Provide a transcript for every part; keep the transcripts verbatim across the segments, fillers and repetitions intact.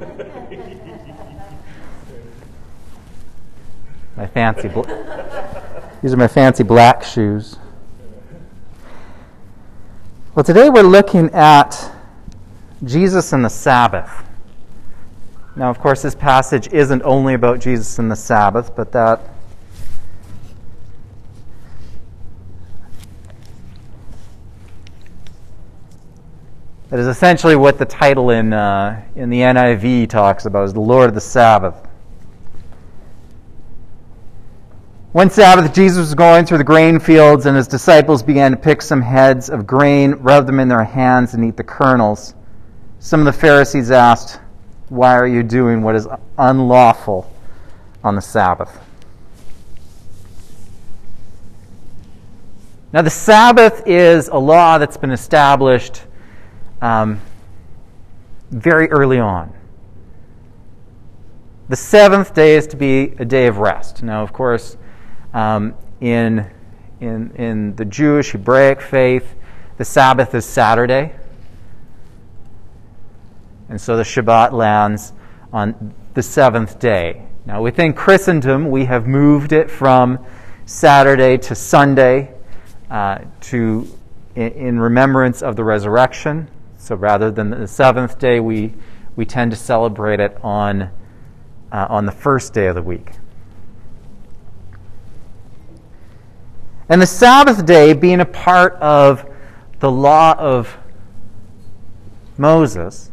My fancy, bl- these are my fancy black shoes. Well, today we're looking at Jesus and the Sabbath. Now, of course, this passage isn't only about Jesus and the Sabbath, but that that is essentially what the title in uh, in the N I V talks about, is the Lord of the Sabbath. One Sabbath, Jesus was going through the grain fields, and his disciples began to pick some heads of grain, rub them in their hands, and eat the kernels. Some of the Pharisees asked, "Why are you doing what is unlawful on the Sabbath?" Now, the Sabbath is a law that's been established um, very early on. The seventh day is to be a day of rest. Now, of course, um, in, in, in the Jewish Hebraic faith, the Sabbath is Saturday. And so the Shabbat lands on the seventh day. Now, within Christendom, we have moved it from Saturday to Sunday uh, to in, in remembrance of the resurrection. So rather than the seventh day, we we tend to celebrate it on uh, on the first day of the week. And the Sabbath day, being a part of the law of Moses,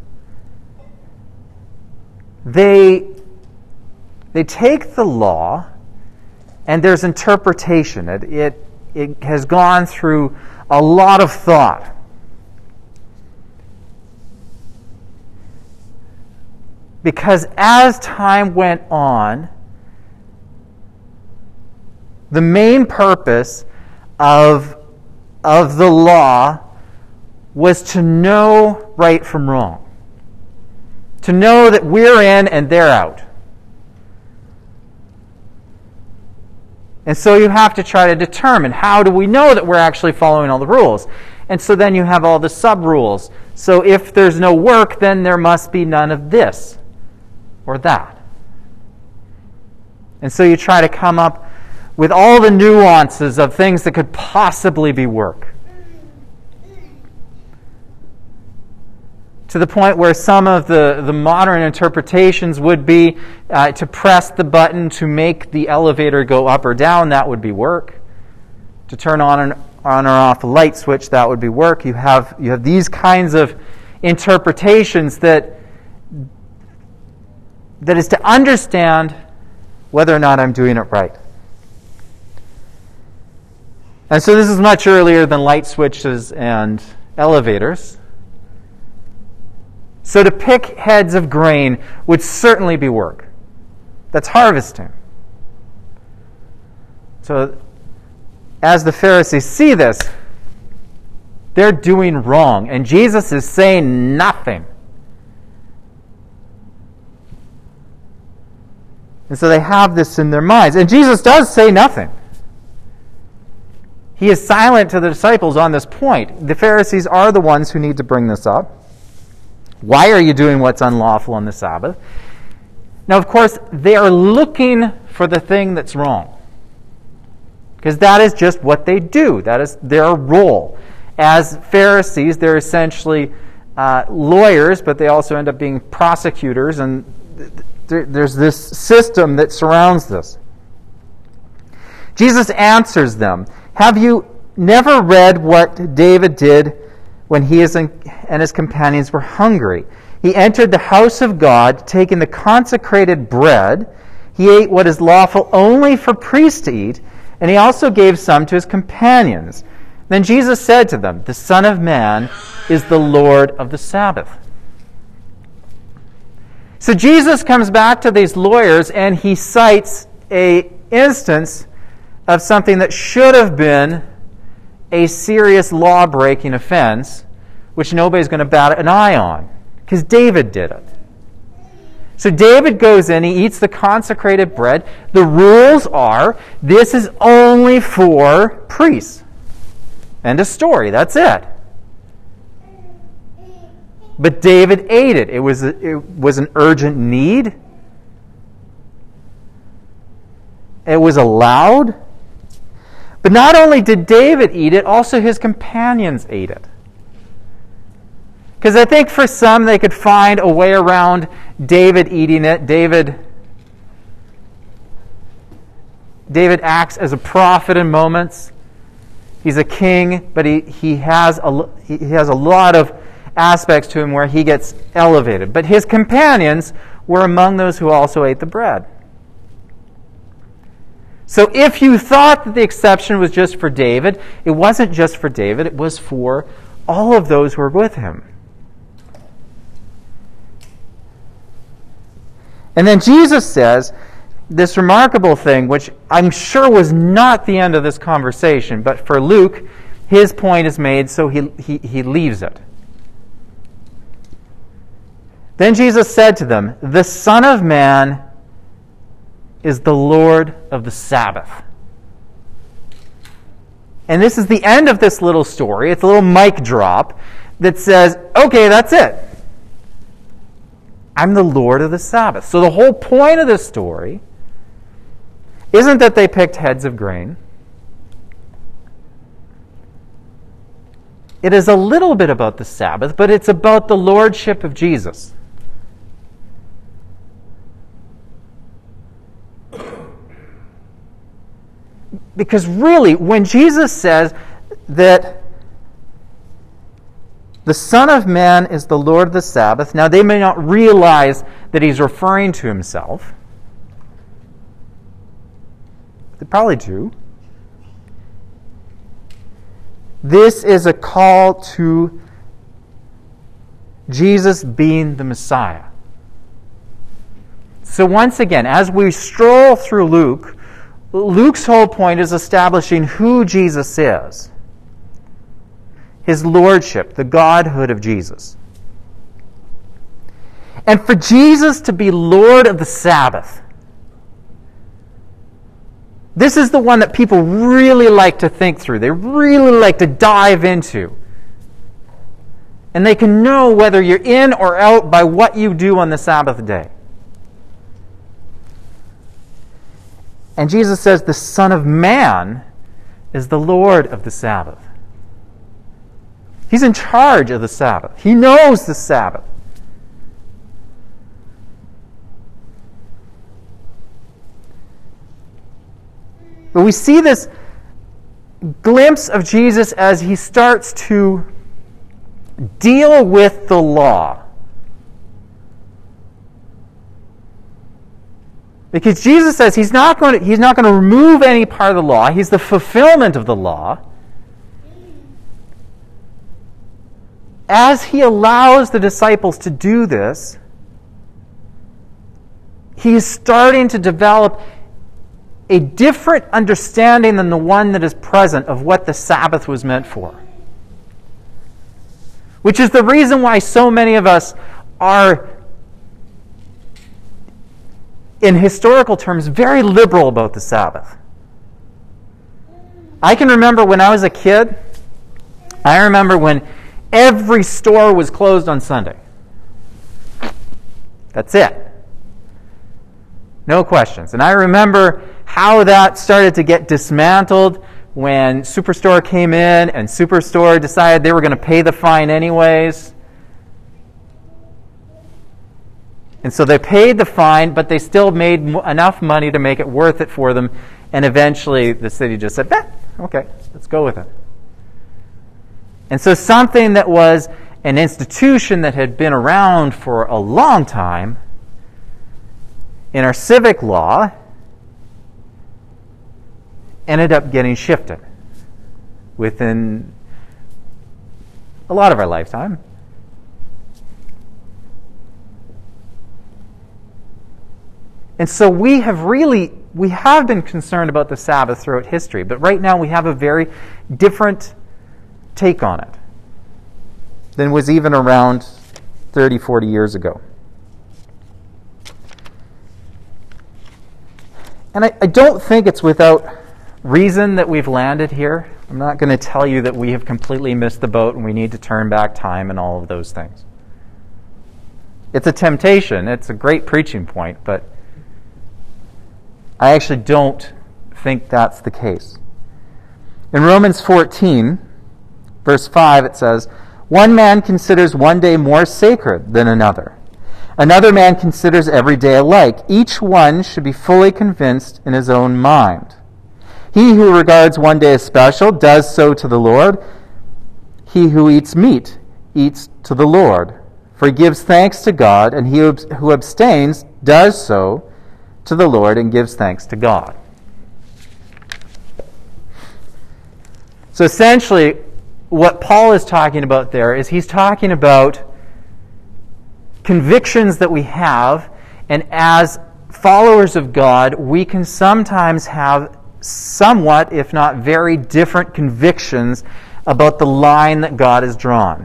They, they take the law, and there's interpretation. It, it, it has gone through a lot of thought. Because as time went on, the main purpose of, of the law was to know right from wrong. To know that we're in and they're out. And so you have to try to determine, how do we know that we're actually following all the rules? And so then you have all the sub-rules. So if there's no work, then there must be none of this or that. And so you try to come up with all the nuances of things that could possibly be work. To the point where some of the, the modern interpretations would be uh, to press the button to make the elevator go up or down, that would be work. To turn on, and, on or off a light switch, that would be work. You have, you have these kinds of interpretations that, that is to understand whether or not I'm doing it right. And so this is much earlier than light switches and elevators. So to pick heads of grain would certainly be work. That's harvesting. So as the Pharisees see this, they're doing wrong. And Jesus is saying nothing. And so they have this in their minds. And Jesus does say nothing. He is silent to the disciples on this point. The Pharisees are the ones who need to bring this up. Why are you doing what's unlawful on the Sabbath? Now, of course, they are looking for the thing that's wrong. Because that is just what they do. That is their role. As Pharisees, they're essentially uh, lawyers, but they also end up being prosecutors. And th- th- there's this system that surrounds this. Jesus answers them. Have you never read what David did when he and his companions were hungry? He entered the house of God, taking the consecrated bread. He ate what is lawful only for priests to eat, and he also gave some to his companions. Then Jesus said to them, "The Son of Man is the Lord of the Sabbath." So Jesus comes back to these lawyers, and he cites an instance of something that should have been a serious law-breaking offense, which nobody's going to bat an eye on, because David did it. So David goes in, he eats the consecrated bread. The rules are, this is only for priests. End of story, that's it. But David ate it. It was, a, it was an urgent need. It was allowed. But not only did David eat it, also his companions ate it. Because I think for some they could find a way around David eating it. David, David acts as a prophet in moments. He's a king, but he, he, has a, he has a lot of aspects to him where he gets elevated. But his companions were among those who also ate the bread. So if you thought that the exception was just for David, it wasn't just for David, it was for all of those who were with him. And then Jesus says this remarkable thing, which I'm sure was not the end of this conversation, but for Luke, his point is made, so he, he, he leaves it. Then Jesus said to them, "The Son of Man is the Lord of the Sabbath." And this is the end of this little story. It's a little mic drop that says, okay, that's it. I'm the Lord of the Sabbath. So the whole point of this story isn't that they picked heads of grain. It is a little bit about the Sabbath, but it's about the lordship of Jesus. Because really, when Jesus says that the Son of Man is the Lord of the Sabbath, now they may not realize that he's referring to himself. They probably do. This is a call to Jesus being the Messiah. So once again, as we stroll through Luke, Luke's whole point is establishing who Jesus is. His lordship, the godhood of Jesus. And for Jesus to be Lord of the Sabbath, this is the one that people really like to think through. They really like to dive into. And they can know whether you're in or out by what you do on the Sabbath day. And Jesus says the Son of Man is the Lord of the Sabbath. He's in charge of the Sabbath. He knows the Sabbath. But we see this glimpse of Jesus as he starts to deal with the law. Because Jesus says he's not going to, he's not going to remove any part of the law. He's the fulfillment of the law. As he allows the disciples to do this, he is starting to develop a different understanding than the one that is present of what the Sabbath was meant for. Which is the reason why so many of us are, in historical terms, very liberal about the Sabbath. I can remember when I was a kid, I remember when every store was closed on Sunday. That's it. No questions. And I remember how that started to get dismantled when Superstore came in and Superstore decided they were going to pay the fine anyways. And so they paid the fine, but they still made m- enough money to make it worth it for them. And eventually the city just said, eh, okay, let's go with it. And so something that was an institution that had been around for a long time in our civic law ended up getting shifted within a lot of our lifetime. And so we have really, we have been concerned about the Sabbath throughout history, but right now we have a very different take on it than was even around thirty, forty years ago. And I, I don't think it's without reason that we've landed here. I'm not going to tell you that we have completely missed the boat and we need to turn back time and all of those things. It's a temptation. It's a great preaching point, but I actually don't think that's the case. In Romans fourteen, verse five, it says, "One man considers one day more sacred than another. Another man considers every day alike. Each one should be fully convinced in his own mind. He who regards one day as special does so to the Lord. He who eats meat eats to the Lord, for he gives thanks to God, and he who abstains does so to the Lord and gives thanks to God." So essentially, what Paul is talking about there is he's talking about convictions that we have, and as followers of God, we can sometimes have somewhat, if not very different convictions about the line that God has drawn.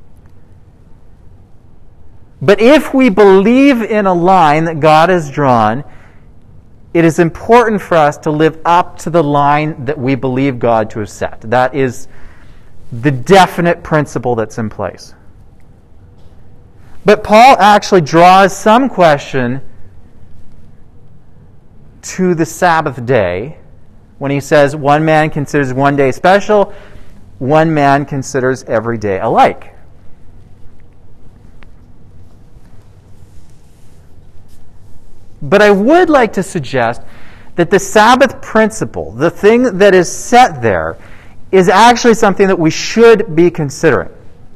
But if we believe in a line that God has drawn, it is important for us to live up to the line that we believe God to have set. That is the definite principle that's in place. But Paul actually draws some question to the Sabbath day when he says one man considers one day special, one man considers every day alike. But I would like to suggest that the Sabbath principle, the thing that is set there, is actually something that we should be considering.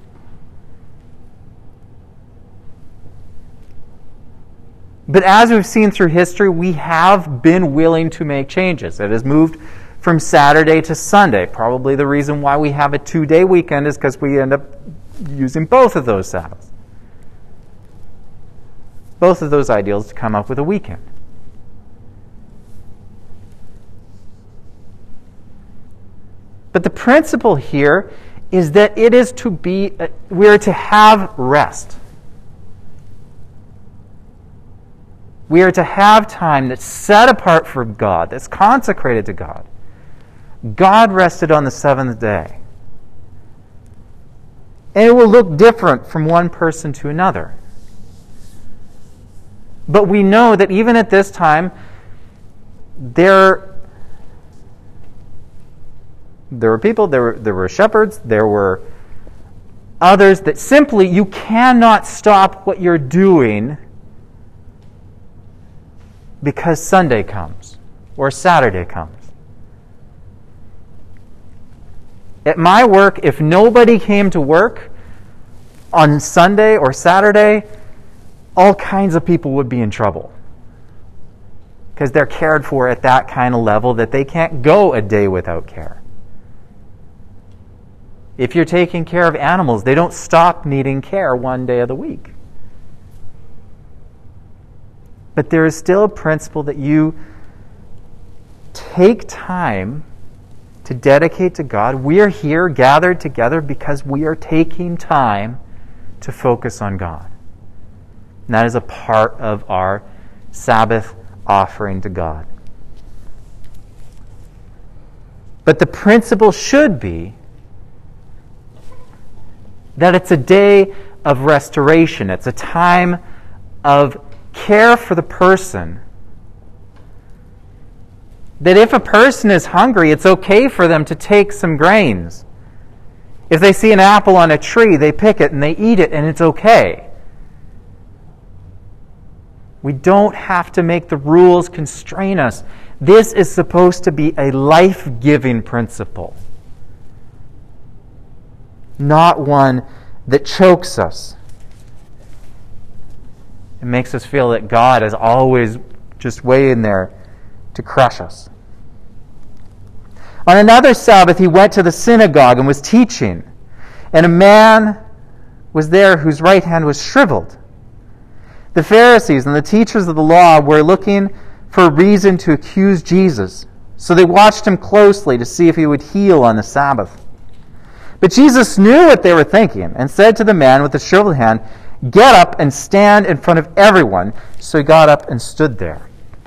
But as we've seen through history, we have been willing to make changes. It has moved from Saturday to Sunday. Probably the reason why we have a two-day weekend is because we end up using both of those Sabbaths. Both of those ideals to come up with a weekend. But the principle here is that it is to be, we are to have rest. We are to have time that's set apart for God, that's consecrated to God. God rested on the seventh day. And it will look different from one person to another. But we know that even at this time, there, there were people, there were, there were shepherds, there were others that simply, you cannot stop what you're doing because Sunday comes or Saturday comes. At my work, if nobody came to work on Sunday or Saturday, all kinds of people would be in trouble because they're cared for at that kind of level that they can't go a day without care. If you're taking care of animals, they don't stop needing care one day of the week. But there is still a principle that you take time to dedicate to God. We are here gathered together because we are taking time to focus on God. And that is a part of our Sabbath offering to God. But the principle should be that it's a day of restoration. It's a time of care for the person. That if a person is hungry, it's okay for them to take some grains. If they see an apple on a tree, they pick it and they eat it, and it's okay. We don't have to make the rules constrain us. This is supposed to be a life-giving principle, not one that chokes us. It makes us feel that God is always just waiting there to crush us. On another Sabbath, he went to the synagogue and was teaching, and a man was there whose right hand was shriveled. The Pharisees and the teachers of the law were looking for a reason to accuse Jesus, so they watched him closely to see if he would heal on the Sabbath. But Jesus knew what they were thinking and said to the man with the shriveled hand, "Get up and stand in front of everyone." So he got up and stood there.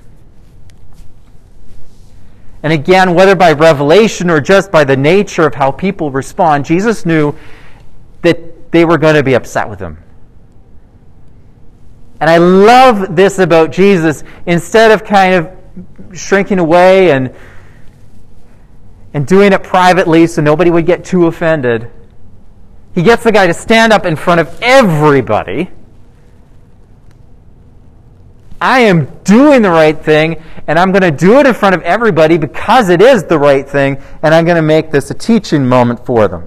And again, whether by revelation or just by the nature of how people respond, Jesus knew that they were going to be upset with him. And I love this about Jesus. Instead of kind of shrinking away and, and doing it privately so nobody would get too offended, he gets the guy to stand up in front of everybody. I am doing the right thing, and I'm going to do it in front of everybody because it is the right thing, and I'm going to make this a teaching moment for them.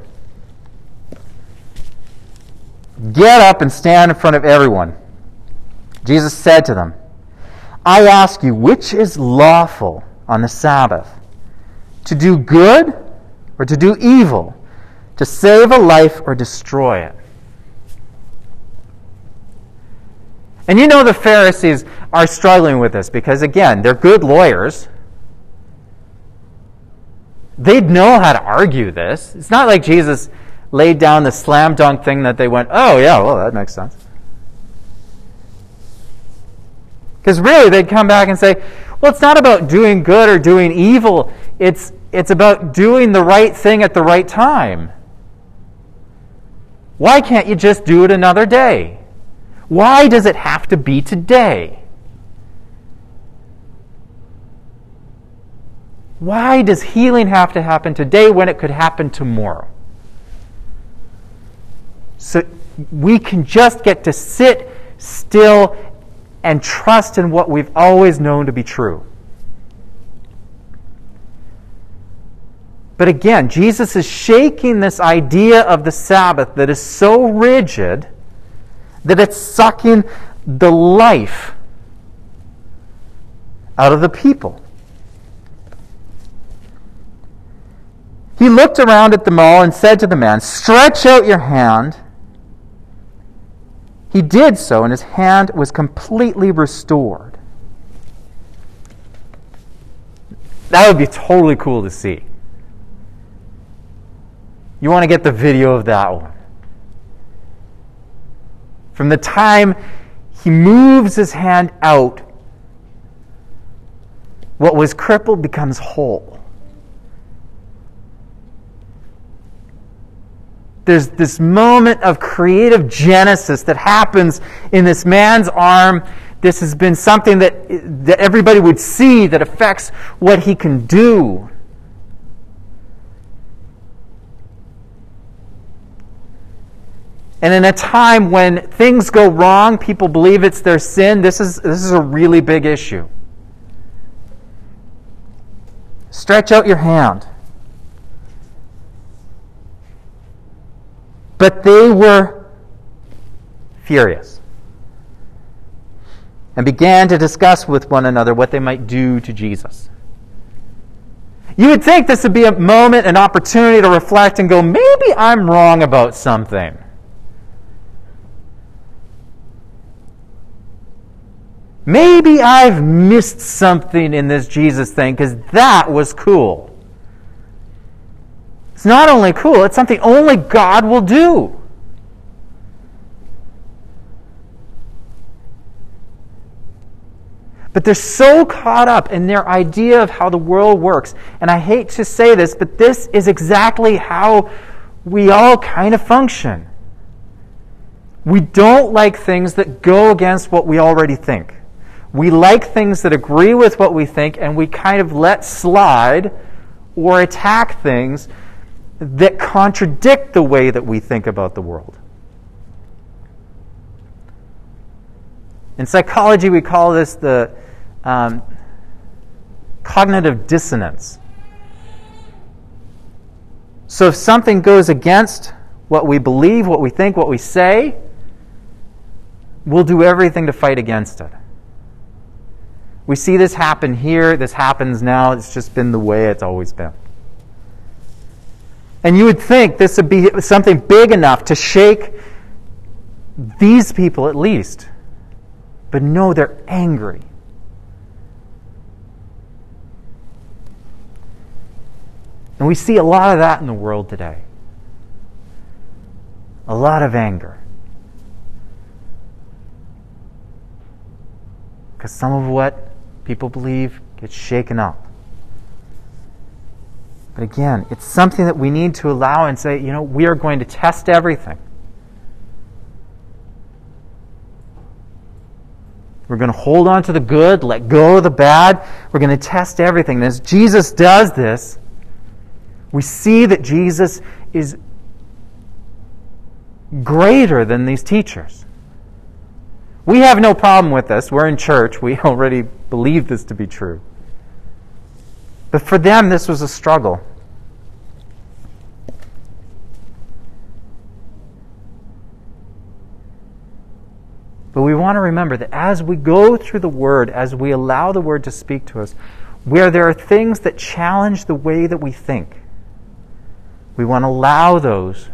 Get up and stand in front of everyone. Jesus said to them, I ask you, which is lawful on the Sabbath? To do good or to do evil? To save a life or destroy it? And you know the Pharisees are struggling with this because, again, they're good lawyers. They'd know how to argue this. It's not like Jesus laid down the slam dunk thing that they went, oh, yeah, well, that makes sense. Because really, they'd come back and say, well, it's not about doing good or doing evil. It's, it's about doing the right thing at the right time. Why can't you just do it another day? Why does it have to be today? Why does healing have to happen today when it could happen tomorrow? So we can just get to sit still and trust in what we've always known to be true. But again, Jesus is shaking this idea of the Sabbath that is so rigid that it's sucking the life out of the people. He looked around at them all and said to the man, stretch out your hand. He did so, and his hand was completely restored. That would be totally cool to see. You want to get the video of that one. From the time he moves his hand out, what was crippled becomes whole. There's this moment of creative genesis that happens in this man's arm. This has been something that, that everybody would see that affects what he can do. And in a time when things go wrong, people believe it's their sin, this is, this is a really big issue. Stretch out your hand. But they were furious and began to discuss with one another what they might do to Jesus. You would think this would be a moment, an opportunity to reflect and go, maybe I'm wrong about something. Maybe I've missed something in this Jesus thing because that was cool. It's not only cool, it's something only God will do. But they're so caught up in their idea of how the world works. And I hate to say this, but this is exactly how we all kind of function. We don't like things that go against what we already think. We like things that agree with what we think, and we kind of let slide or attack things that contradict the way that we think about the world. In psychology, we call this the um, cognitive dissonance. So if something goes against what we believe, what we think, what we say, we'll do everything to fight against it. We see this happen here. This happens now. It's just been the way it's always been. And you would think this would be something big enough to shake these people at least. But no, they're angry. And we see a lot of that in the world today. A lot of anger. Because some of what people believe gets shaken up. But again, it's something that we need to allow and say, you know, we are going to test everything. We're going to hold on to the good, let go of the bad. We're going to test everything. And as Jesus does this, we see that Jesus is greater than these teachers. We have no problem with this. We're in church. We already believe this to be true. But for them, this was a struggle. But we want to remember that as we go through the Word, as we allow the Word to speak to us, where there are things that challenge the way that we think, we want to allow those,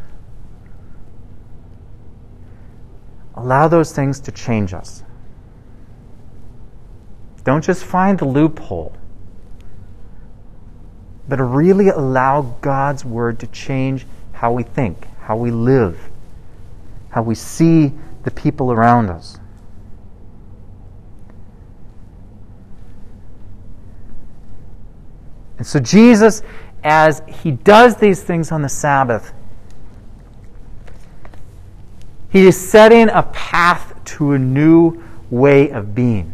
allow those things to change us. Don't just find the loophole, but to really allow God's Word to change how we think, how we live, how we see the people around us. And so Jesus, as he does these things on the Sabbath, he is setting a path to a new way of being.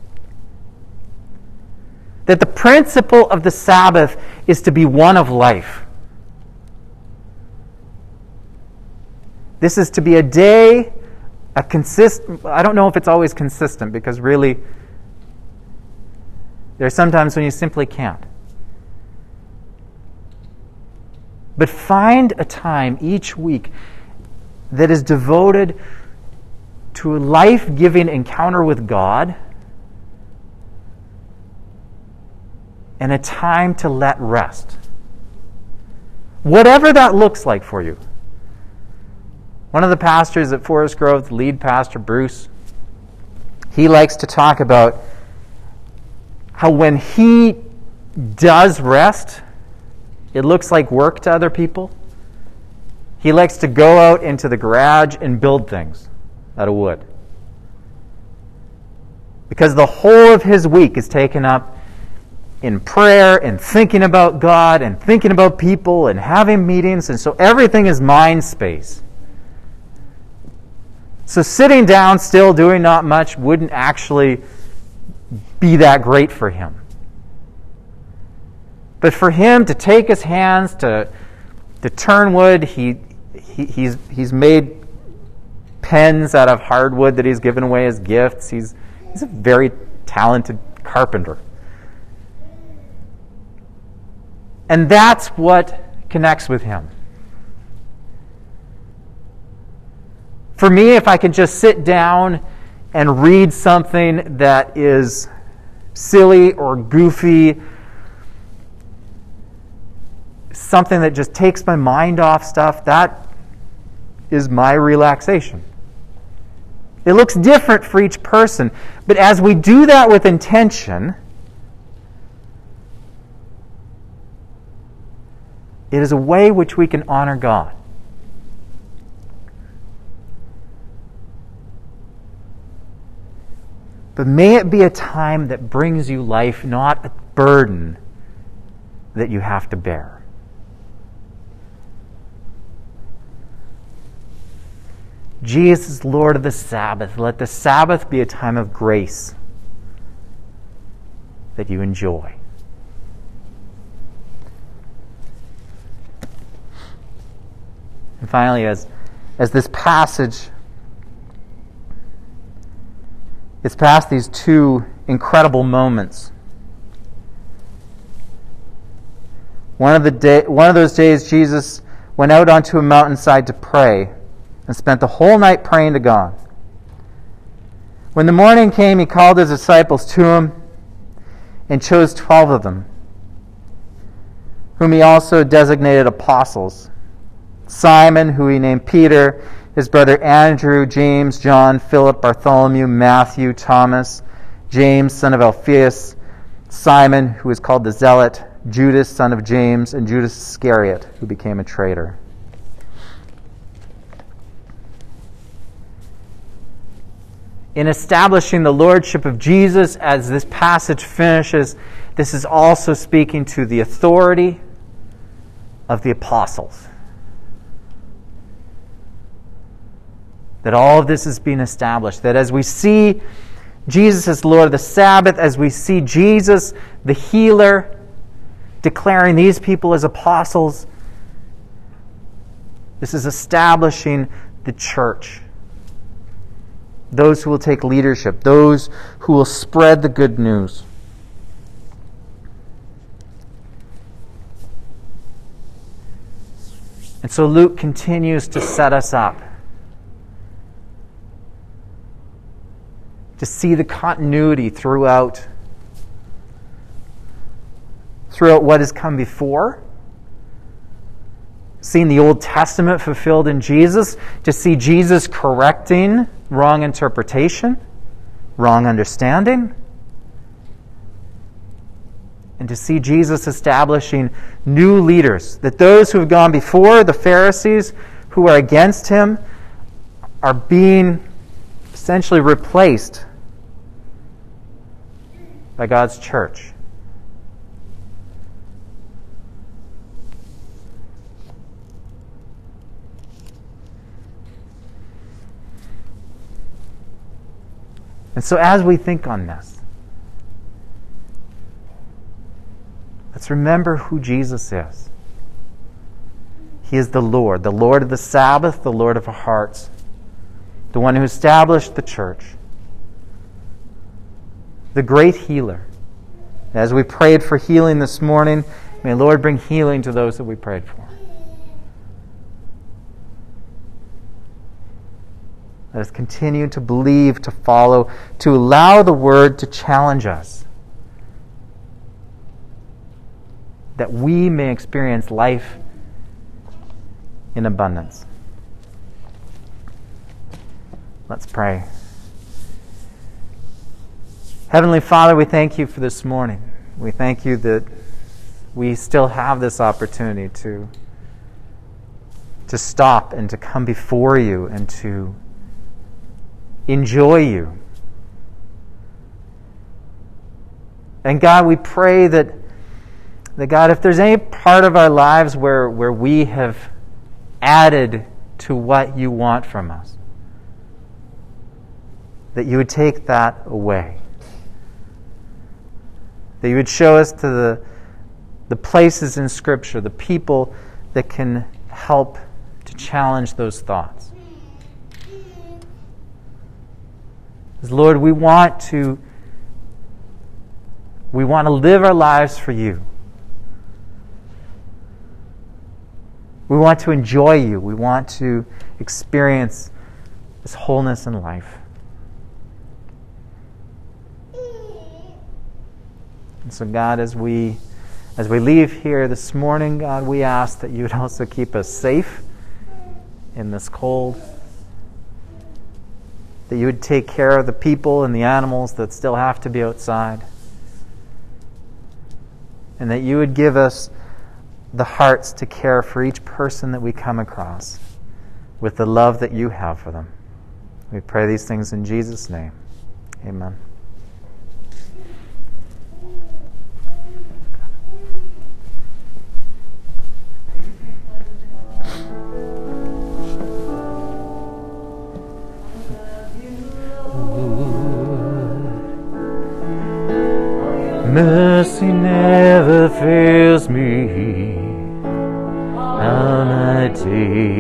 That the principle of the Sabbath is to be one of life. This is to be a day, a consistent, I don't know if it's always consistent, because really, there's sometimes when you simply can't. But find a time each week that is devoted to a life-giving encounter with God and a time to let rest. Whatever that looks like for you. One of the pastors at Forest Grove, the lead pastor, Bruce, he likes to talk about how when he does rest, it looks like work to other people. He likes to go out into the garage and build things out of wood. Because the whole of his week is taken up in prayer and thinking about God and thinking about people and having meetings, and so everything is mind space. So sitting down still doing not much wouldn't actually be that great for him. But for him to take his hands to to turn wood, he, he he's he's made pens out of hardwood that he's given away as gifts. He's he's a very talented carpenter. And that's what connects with him. For me, if I can just sit down and read something that is silly or goofy, something that just takes my mind off stuff, that is my relaxation. It looks different for each person, but as we do that with intention, it is a way which we can honor God. But may it be a time that brings you life, not a burden that you have to bear. Jesus is Lord of the Sabbath. Let the Sabbath be a time of grace that you enjoy. And finally, as, as this passage is past these two incredible moments, one of the day, one of those days Jesus went out onto a mountainside to pray and spent the whole night praying to God. When the morning came, he called his disciples to him and chose twelve of them, whom he also designated apostles. Simon, who he named Peter, his brother Andrew, James, John, Philip, Bartholomew, Matthew, Thomas, James, son of Alphaeus, Simon, who is called the Zealot, Judas, son of James, and Judas Iscariot, who became a traitor. In establishing the lordship of Jesus, as this passage finishes, this is also speaking to the authority of the apostles. That all of this is being established. That as we see Jesus is Lord of the Sabbath, as we see Jesus, the healer, declaring these people as apostles. This is establishing the church. Those who will take leadership, those who will spread the good news. And so Luke continues to set us up to see the continuity throughout throughout what has come before, seeing the Old Testament fulfilled in Jesus, to see Jesus correcting wrong interpretation, wrong understanding, and to see Jesus establishing new leaders, that those who have gone before, the Pharisees who are against him, are being essentially replaced by God's church. And so as we think on this, let's remember who Jesus is. He is the Lord, the Lord of the Sabbath, the Lord of our hearts, the one who established the church, the great healer. As we prayed for healing this morning, may the Lord bring healing to those that we prayed for. Let us continue to believe, to follow, to allow the Word to challenge us, that we may experience life in abundance. Let's pray. Heavenly Father, we thank you for this morning. We thank you that we still have this opportunity to, to stop and to come before you and to enjoy you. And God, we pray that, that God, if there's any part of our lives where, where we have added to what you want from us, that you would take that away. That you would show us to the, the places in Scripture, the people that can help to challenge those thoughts. Because Lord, we want to we want to live our lives for you. We want to enjoy you. We want to experience this wholeness in life. And so God, as we as we leave here this morning, God, we ask that you would also keep us safe in this cold. That you would take care of the people and the animals that still have to be outside. And that you would give us the hearts to care for each person that we come across with the love that you have for them. We pray these things in Jesus' name. Amen. Mercy never fails me all my days.